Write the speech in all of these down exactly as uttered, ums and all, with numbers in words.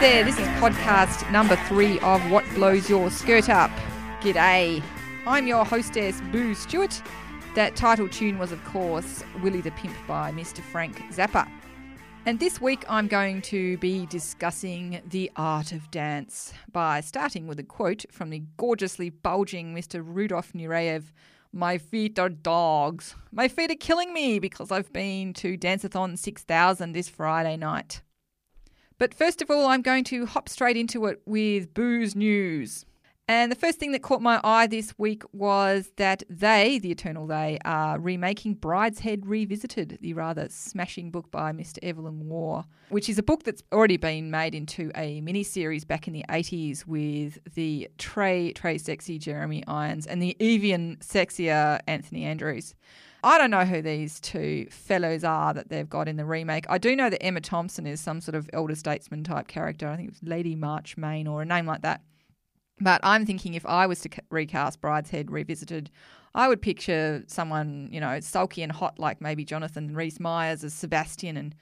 there, this is podcast number three of What Blows Your Skirt Up. G'day, I'm your hostess, Boo Stewart. That title tune was, of course, Willie the Pimp by Mister Frank Zappa. And this week I'm going to be discussing the art of dance by starting with a quote from the gorgeously bulging Mister Rudolf Nureyev. My feet are dogs. My feet are killing me because I've been to Danceathon six thousand this Friday night. But first of all, I'm going to hop straight into it with Boo's News. And the first thing that caught my eye this week was that they, the Eternal They, are remaking Brideshead Revisited, the rather smashing book by Mister Evelyn Waugh, which is a book that's already been made into a miniseries back in the eighties with the Trey, Trey sexy Jeremy Irons and the even sexier Anthony Andrews. I don't know who these two fellows are that they've got in the remake. I do know that Emma Thompson is some sort of elder statesman type character. I think it was Lady Marchmain or a name like that. But I'm thinking if I was to recast Brideshead Revisited, I would picture someone, you know, sulky and hot like maybe Jonathan Rhys-Meyers as Sebastian, and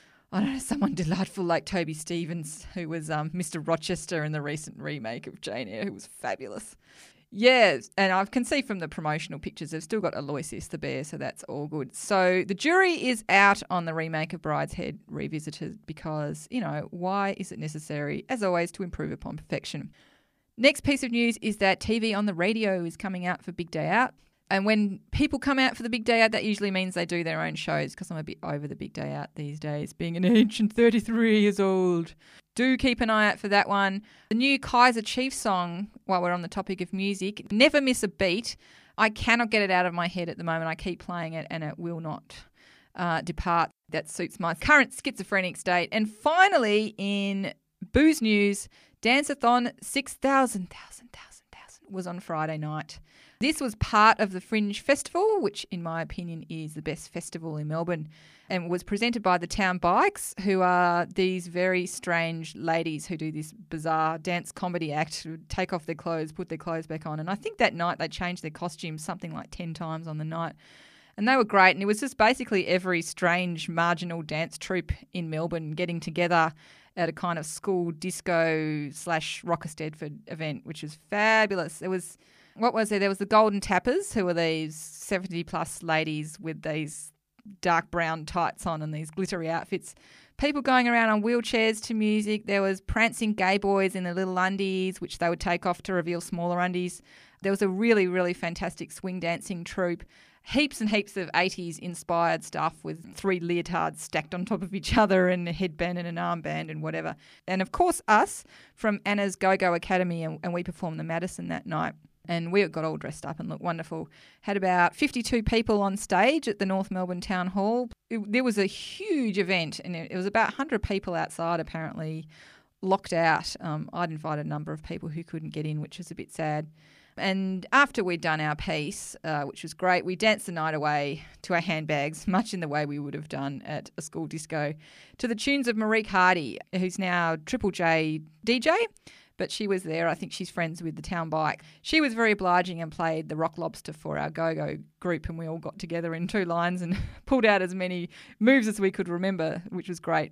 I don't know, someone delightful like Toby Stevens, who was um, Mister Rochester in the recent remake of Jane Eyre, who was fabulous. Yeah, and I can see from the promotional pictures they've still got Aloysius the bear, so that's all good. So the jury is out on the remake of Brideshead Revisited because, you know, why is it necessary, as always, to improve upon perfection? Next piece of news is that T V on the radio is coming out for Big Day Out. And when people come out for the Big Day Out, that usually means they do their own shows because I'm a bit over the Big Day Out these days, being an ancient thirty-three years old. Do keep an eye out for that one. The new Kaiser Chiefs song, while we're on the topic of music, Never Miss a Beat. I cannot get it out of my head at the moment. I keep playing it and it will not uh, depart. That suits my current schizophrenic state. And finally, in Booze News, Danceathon six thousand, thousand, thousand, thousand was on Friday night. This was part of the Fringe Festival, which in my opinion is the best festival in Melbourne, and was presented by the Town Bikes, who are these very strange ladies who do this bizarre dance comedy act, who take off their clothes, put their clothes back on. And I think that night they changed their costumes something like ten times on the night. And they were great. And it was just basically every strange marginal dance troupe in Melbourne getting together at a kind of school disco slash Rocker Stedford event, which was fabulous. There was, what was there? There was the Golden Tappers, who were these seventy plus ladies with these dark brown tights on and these glittery outfits. People going around on wheelchairs to music. There was prancing gay boys in their little undies, which they would take off to reveal smaller undies. There was a really, really fantastic swing dancing troupe. Heaps and heaps of eighties inspired stuff with three leotards stacked on top of each other and a headband and an armband and whatever. And of course us from Anna's Go-Go Academy, and, and we performed the Madison that night. And we got all dressed up and looked wonderful. Had about fifty-two people on stage at the North Melbourne Town Hall. It, there was a huge event and it, it was about one hundred people outside apparently locked out. Um, I'd invited a number of people who couldn't get in, which was a bit sad. And after we'd done our piece, uh, which was great, we danced the night away to our handbags, much in the way we would have done at a school disco, to the tunes of Marique Hardy, who's now Triple J D J, but she was there. I think she's friends with the Town Bike. She was very obliging and played the Rock Lobster for our Go-Go group, and we all got together in two lines and pulled out as many moves as we could remember, which was great.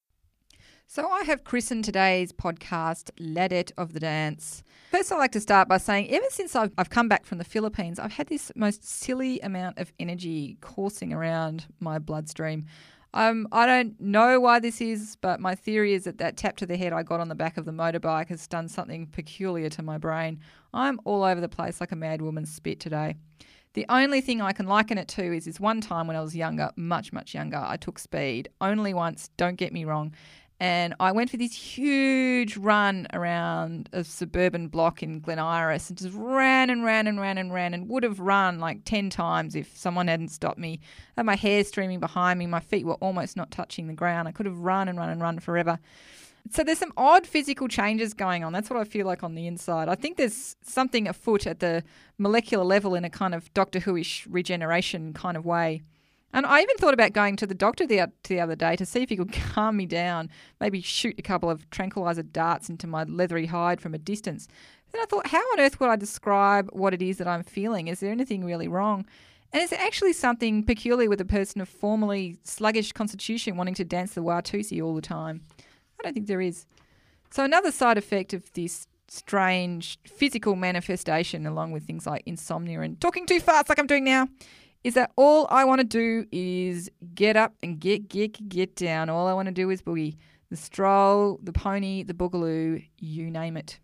So I have christened today's podcast Ladette of the Dance. First, I'd like to start by saying ever since I've, I've come back from the Philippines, I've had this most silly amount of energy coursing around my bloodstream. Um, I don't know why this is, but my theory is that that tap to the head I got on the back of the motorbike has done something peculiar to my brain. I'm all over the place like a mad woman's spit today. The only thing I can liken it to is this one time when I was younger, much, much younger, I took speed. Only once, don't get me wrong. And I went for this huge run around a suburban block in Glen Iris and just ran and ran and ran and ran and would have run like ten times if someone hadn't stopped me. I had my hair streaming behind me. My feet were almost not touching the ground. I could have run and run and run forever. So there's some odd physical changes going on. That's what I feel like on the inside. I think there's something afoot at the molecular level in a kind of Doctor Who-ish regeneration kind of way. And I even thought about going to the doctor the, the other day to see if he could calm me down, maybe shoot a couple of tranquilizer darts into my leathery hide from a distance. Then I thought, how on earth would I describe what it is that I'm feeling? Is there anything really wrong? And is it actually something peculiar with a person of formerly sluggish constitution wanting to dance the Watusi all the time? I don't think there is. So another side effect of this strange physical manifestation, along with things like insomnia and talking too fast like I'm doing now, is that all I want to do is get up and get, get, get down. All I want to do is boogie. The stroll, the pony, the boogaloo, you name it.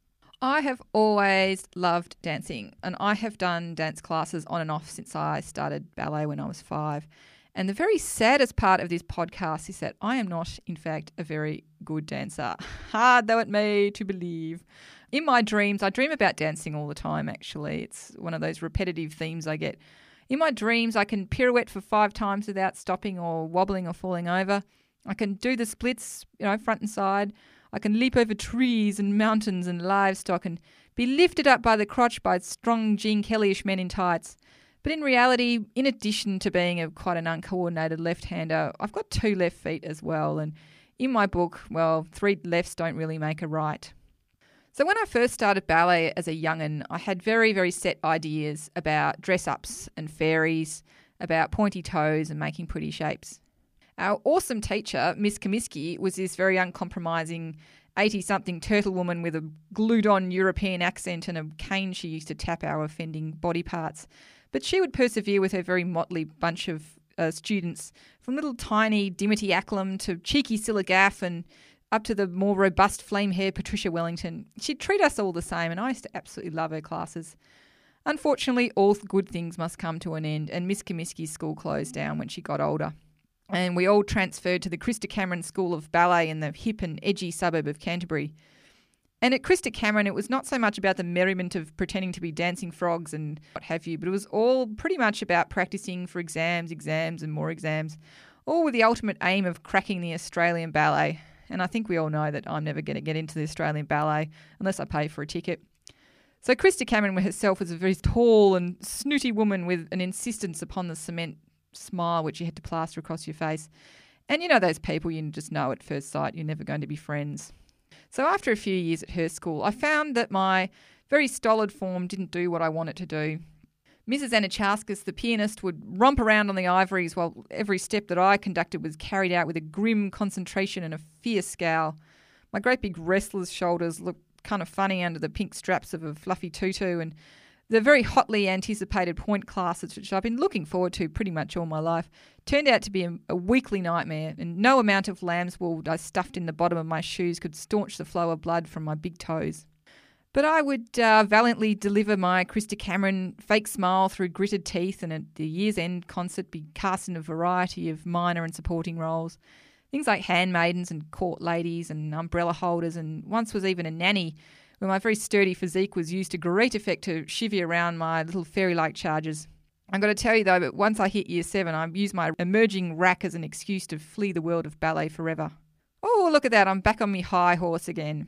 I have always loved dancing, and I have done dance classes on and off since I started ballet when I was five. And the very saddest part of this podcast is that I am not, in fact, a very good dancer. Hard though it may to believe. In my dreams, I dream about dancing all the time, actually. It's one of those repetitive themes I get. In my dreams, I can pirouette for five times without stopping or wobbling or falling over. I can do the splits, you know, front and side. I can leap over trees and mountains and livestock and be lifted up by the crotch by strong Gene Kelly-ish men in tights. But in reality, in addition to being a quite an uncoordinated left-hander, I've got two left feet as well. And in my book, well, three lefts don't really make a right. So when I first started ballet as a young'un, I had very, very set ideas about dress-ups and fairies, about pointy toes and making pretty shapes. Our awesome teacher, Miss Comiskey, was this very uncompromising eighty-something turtle woman with a glued-on European accent and a cane she used to tap our offending body parts. But she would persevere with her very motley bunch of uh, students, from little tiny Dimity Acklam to cheeky Cilla Gaff and up to the more robust flame-haired Patricia Wellington. She'd treat us all the same, and I used to absolutely love her classes. Unfortunately, all good things must come to an end, and Miss Comiskey's school closed down when she got older. And we all transferred to the Christa Cameron School of Ballet in the hip and edgy suburb of Canterbury. And at Christa Cameron, it was not so much about the merriment of pretending to be dancing frogs and what have you, but it was all pretty much about practicing for exams, exams and more exams, all with the ultimate aim of cracking the Australian ballet. And I think we all know that I'm never going to get into the Australian ballet unless I pay for a ticket. So Christa Cameron herself was a very tall and snooty woman with an insistence upon the cement smile which you had to plaster across your face. And you know those people you just know at first sight you're never going to be friends. So after a few years at her school, I found that my very stolid form didn't do what I wanted to do. Missus Anachauskas, the pianist, would romp around on the ivories while every step that I conducted was carried out with a grim concentration and a fierce scowl. My great big wrestler's shoulders looked kind of funny under the pink straps of a fluffy tutu, and the very hotly anticipated point classes, which I've been looking forward to pretty much all my life, turned out to be a, a weekly nightmare, and no amount of lamb's wool I stuffed in the bottom of my shoes could staunch the flow of blood from my big toes. But I would uh, valiantly deliver my Christa Cameron fake smile through gritted teeth, and at the year's end concert be cast in a variety of minor and supporting roles. Things like handmaidens and court ladies and umbrella holders, and once was even a nanny, where my very sturdy physique was used to great effect to chivvy around my little fairy-like charges. I've got to tell you, though, that once I hit year seven, I used my emerging rack as an excuse to flee the world of ballet forever. Oh, look at that, I'm back on me high horse again.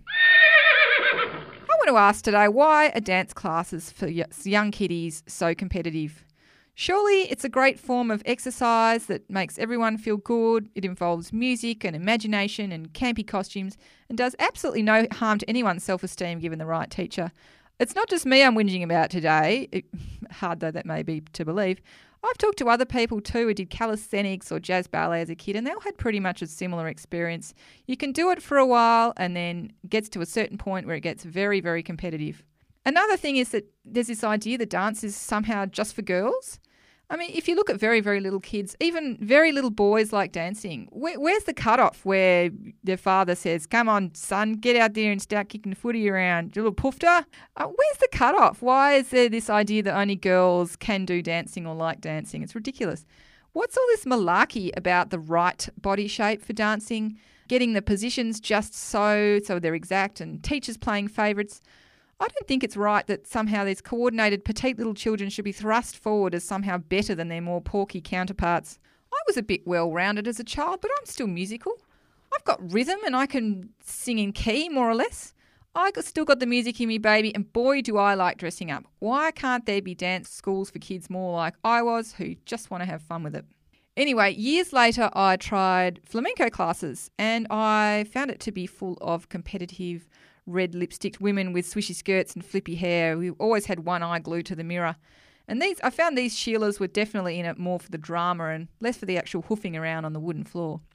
I want to ask today, why are dance classes for young kiddies so competitive? Surely it's a great form of exercise that makes everyone feel good. It involves music and imagination and campy costumes and does absolutely no harm to anyone's self-esteem given the right teacher. It's not just me I'm whinging about today, it, hard though that may be to believe. I've talked to other people too who did calisthenics or jazz ballet as a kid, and they all had pretty much a similar experience. You can do it for a while and then it gets to a certain point where it gets very, very competitive. Another thing is that there's this idea that dance is somehow just for girls. I mean, if you look at very, very little kids, even very little boys like dancing, where, where's the cutoff where their father says, come on, son, get out there and start kicking the footy around, you little poofter? Uh, where's the cutoff? Why is there this idea that only girls can do dancing or like dancing? It's ridiculous. What's all this malarkey about the right body shape for dancing, getting the positions just so, so they're exact, and teachers playing favourites? I don't think it's right that somehow these coordinated petite little children should be thrust forward as somehow better than their more porky counterparts. I was a bit well-rounded as a child, but I'm still musical. I've got rhythm and I can sing in key, more or less. I still got the music in me, baby, and boy, do I like dressing up. Why can't there be dance schools for kids more like I was, who just want to have fun with it? Anyway, years later, I tried flamenco classes, and I found it to be full of competitive red lipsticked women with swishy skirts and flippy hair who always had one eye glued to the mirror. And these, I found these Sheilas were definitely in it more for the drama and less for the actual hoofing around on the wooden floor.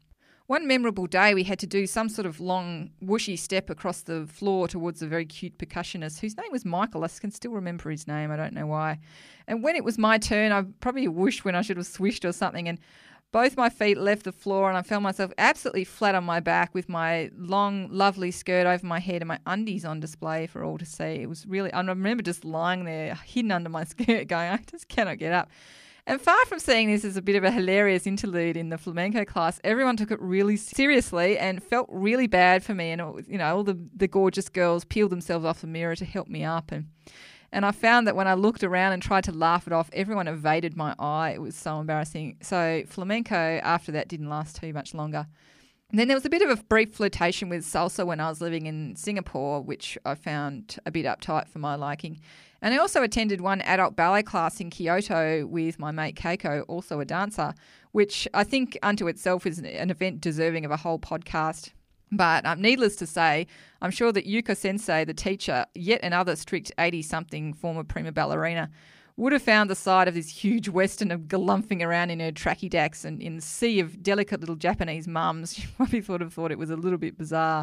One memorable day we had to do some sort of long whooshy step across the floor towards a very cute percussionist whose name was Michael. I can still remember his name. I don't know why. And when it was my turn, I probably whooshed when I should have swished or something, and both my feet left the floor and I found myself absolutely flat on my back with my long, lovely skirt over my head and my undies on display for all to see. It was really, I remember just lying there hidden under my skirt going, I just cannot get up. And far from seeing this as a bit of a hilarious interlude in the flamenco class, everyone took it really seriously and felt really bad for me. And, it was, you know, all the, the gorgeous girls peeled themselves off the mirror to help me up. And and I found that when I looked around and tried to laugh it off, everyone evaded my eye. It was so embarrassing. So flamenco after that didn't last too much longer. And then there was a bit of a brief flirtation with salsa when I was living in Singapore, which I found a bit uptight for my liking. And I also attended one adult ballet class in Kyoto with my mate Keiko, also a dancer, which I think unto itself is an event deserving of a whole podcast. But um, needless to say, I'm sure that Yuko Sensei, the teacher, yet another strict eighty-something former prima ballerina, would have found the sight of this huge Western of galumphing around in her tracky dacks and in the sea of delicate little Japanese mums. She probably would have thought it was a little bit bizarre.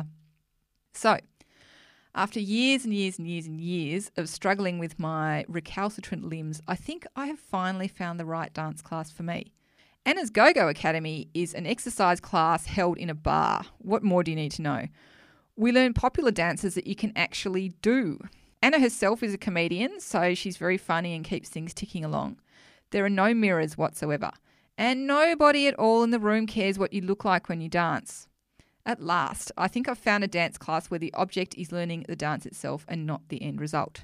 So, after years and years and years and years of struggling with my recalcitrant limbs, I think I have finally found the right dance class for me. Anna's Go-Go Academy is an exercise class held in a bar. What more do you need to know? We learn popular dances that you can actually do. Anna herself is a comedian, so she's very funny and keeps things ticking along. There are no mirrors whatsoever, and nobody at all in the room cares what you look like when you dance. At last, I think I've found a dance class where the object is learning the dance itself and not the end result.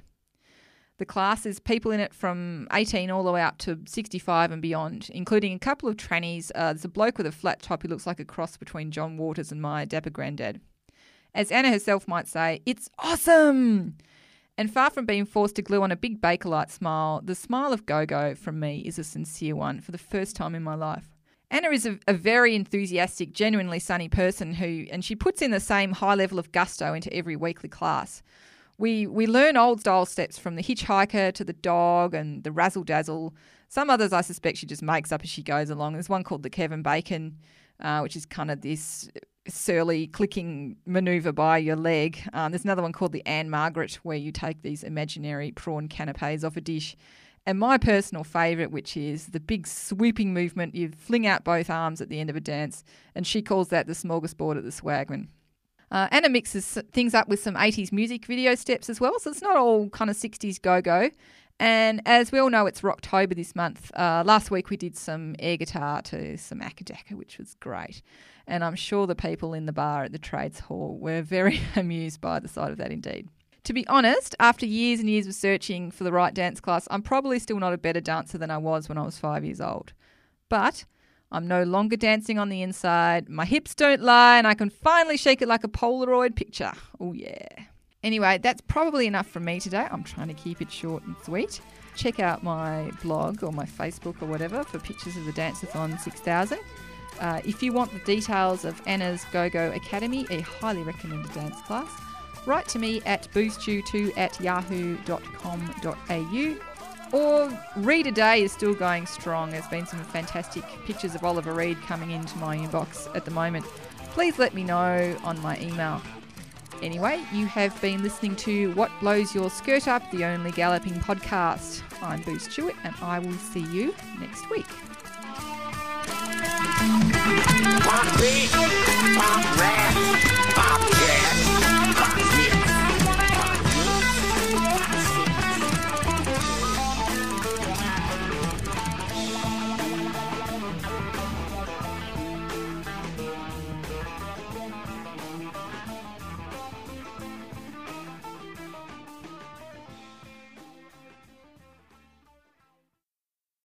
The class is people in it from eighteen all the way up to sixty-five and beyond, including a couple of trannies. Uh, there's a bloke with a flat top who looks like a cross between John Waters and my dapper granddad. As Anna herself might say, it's awesome! And far from being forced to glue on a big Bakelite smile, the smile of Go-Go from me is a sincere one for the first time in my life. Anna is a, a very enthusiastic, genuinely sunny person who, and she puts in the same high level of gusto into every weekly class. We we learn old style steps from the hitchhiker to the dog and the razzle dazzle. Some others I suspect she just makes up as she goes along. There's one called the Kevin Bacon, uh, which is kind of this surly clicking manoeuvre by your leg. Um, there's another one called the Anne Margaret, where you take these imaginary prawn canapes off a dish. And my personal favourite, which is the big swooping movement, you fling out both arms at the end of a dance, and she calls that the smorgasbord at the Swagman. Uh, Anna mixes things up with some eighties music video steps as well, so it's not all kind of sixties go-go. And as we all know, it's Rocktober this month. Uh, last week we did some air guitar to some Akadaka, which was great. And I'm sure the people in the bar at the Trades Hall were very amused by the sight of that indeed. To be honest, after years and years of searching for the right dance class, I'm probably still not a better dancer than I was when I was five years old. But I'm no longer dancing on the inside, my hips don't lie, and I can finally shake it like a Polaroid picture. Oh yeah. Anyway, that's probably enough from me today. I'm trying to keep it short and sweet. Check out my blog or my Facebook or whatever for pictures of the Dance-a-thon six thousand. Uh, if you want the details of Anna's Go-Go Academy, a highly recommended dance class, write to me at boostew two at yahoo dot com dot a u. Or Read a Day is still going strong. There's been some fantastic pictures of Oliver Reed coming into my inbox at the moment. Please let me know on my email. Anyway, you have been listening to What Blows Your Skirt Up, the only galloping podcast. I'm Boo Stewart, and I will see you next week.